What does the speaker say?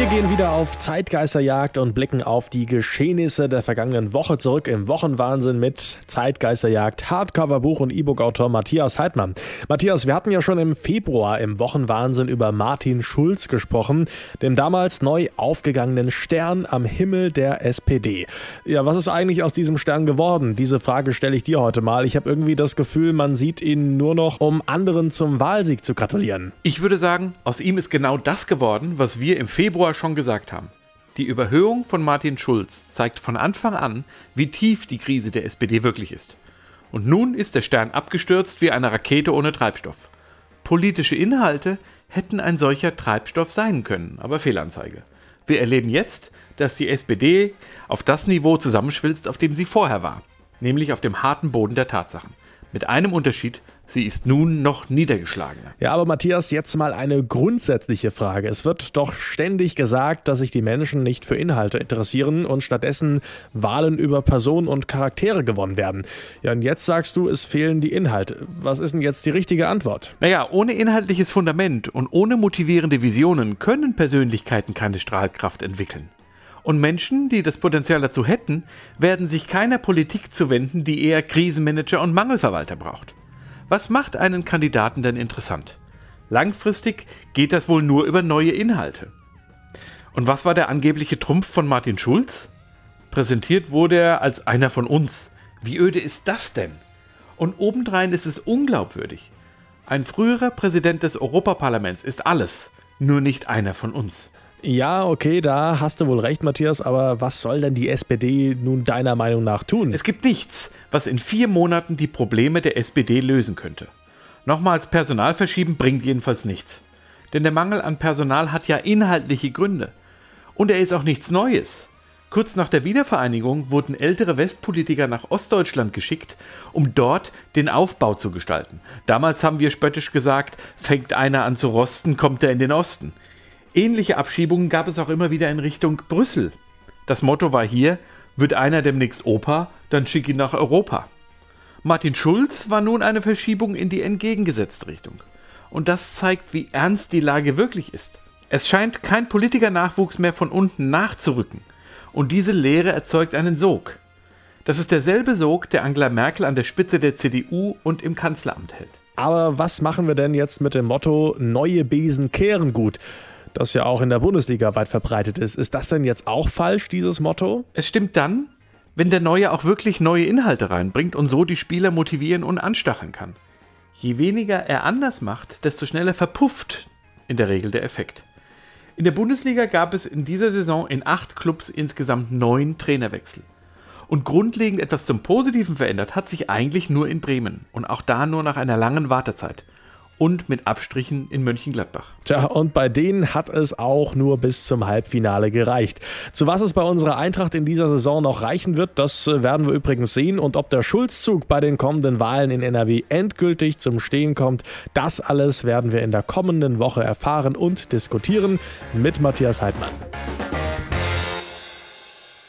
Wir gehen wieder auf Zeitgeisterjagd und blicken auf die Geschehnisse der vergangenen Woche zurück im Wochenwahnsinn mit Zeitgeisterjagd, Hardcover-Buch und E-Book-Autor Matthias Heidmann. Matthias, wir hatten ja schon im Februar im Wochenwahnsinn über Martin Schulz gesprochen, dem damals neu aufgegangenen Stern am Himmel der SPD. Ja, was ist eigentlich aus diesem Stern geworden? Diese Frage stelle ich dir heute mal. Ich habe irgendwie das Gefühl, man sieht ihn nur noch, um anderen zum Wahlsieg zu gratulieren. Ich würde sagen, aus ihm ist genau das geworden, was wir im Februar schon gesagt haben. Die Überhöhung von Martin Schulz zeigt von Anfang an, wie tief die Krise der SPD wirklich ist. Und nun ist der Stern abgestürzt wie eine Rakete ohne Treibstoff. Politische Inhalte hätten ein solcher Treibstoff sein können, aber Fehlanzeige. Wir erleben jetzt, dass die SPD auf das Niveau zusammenschwilzt, auf dem sie vorher war, nämlich auf dem harten Boden der Tatsachen. Mit einem Unterschied: sie ist nun noch niedergeschlagener. Ja, aber Matthias, jetzt mal eine grundsätzliche Frage. Es wird doch ständig gesagt, dass sich die Menschen nicht für Inhalte interessieren und stattdessen Wahlen über Personen und Charaktere gewonnen werden. Ja, und jetzt sagst du, es fehlen die Inhalte. Was ist denn jetzt die richtige Antwort? Naja, ohne inhaltliches Fundament und ohne motivierende Visionen können Persönlichkeiten keine Strahlkraft entwickeln. Und Menschen, die das Potenzial dazu hätten, werden sich keiner Politik zuwenden, die eher Krisenmanager und Mangelverwalter braucht. Was macht einen Kandidaten denn interessant? Langfristig geht das wohl nur über neue Inhalte. Und was war der angebliche Trumpf von Martin Schulz? Präsentiert wurde er als einer von uns. Wie öde ist das denn? Und obendrein ist es unglaubwürdig. Ein früherer Präsident des Europaparlaments ist alles, nur nicht einer von uns. Ja, okay, da hast du wohl recht, Matthias, aber was soll denn die SPD nun deiner Meinung nach tun? Es gibt nichts, was in 4 Monaten die Probleme der SPD lösen könnte. Nochmals Personal verschieben bringt jedenfalls nichts. Denn der Mangel an Personal hat ja inhaltliche Gründe. Und er ist auch nichts Neues. Kurz nach der Wiedervereinigung wurden ältere Westpolitiker nach Ostdeutschland geschickt, um dort den Aufbau zu gestalten. Damals haben wir spöttisch gesagt, fängt einer an zu rosten, kommt er in den Osten. Ähnliche Abschiebungen gab es auch immer wieder in Richtung Brüssel. Das Motto war hier: wird einer demnächst Opa, dann schick ihn nach Europa. Martin Schulz war nun eine Verschiebung in die entgegengesetzte Richtung. Und das zeigt, wie ernst die Lage wirklich ist. Es scheint kein Politikernachwuchs mehr von unten nachzurücken. Und diese Leere erzeugt einen Sog. Das ist derselbe Sog, der Angela Merkel an der Spitze der CDU und im Kanzleramt hält. Aber was machen wir denn jetzt mit dem Motto "Neue Besen kehren gut", das ja auch in der Bundesliga weit verbreitet ist? Ist das denn jetzt auch falsch, dieses Motto? Es stimmt dann, wenn der Neue auch wirklich neue Inhalte reinbringt und so die Spieler motivieren und anstacheln kann. Je weniger er anders macht, desto schneller verpufft in der Regel der Effekt. In der Bundesliga gab es in dieser Saison in 8 Clubs insgesamt 9 Trainerwechsel. Und grundlegend etwas zum Positiven verändert hat sich eigentlich nur in Bremen. Und auch da nur nach einer langen Wartezeit. Und mit Abstrichen in Mönchengladbach. Tja, und bei denen hat es auch nur bis zum Halbfinale gereicht. Zu was es bei unserer Eintracht in dieser Saison noch reichen wird, das werden wir übrigens sehen. Und ob der Schulzzug bei den kommenden Wahlen in NRW endgültig zum Stehen kommt, das alles werden wir in der kommenden Woche erfahren und diskutieren mit Matthias Heidmann.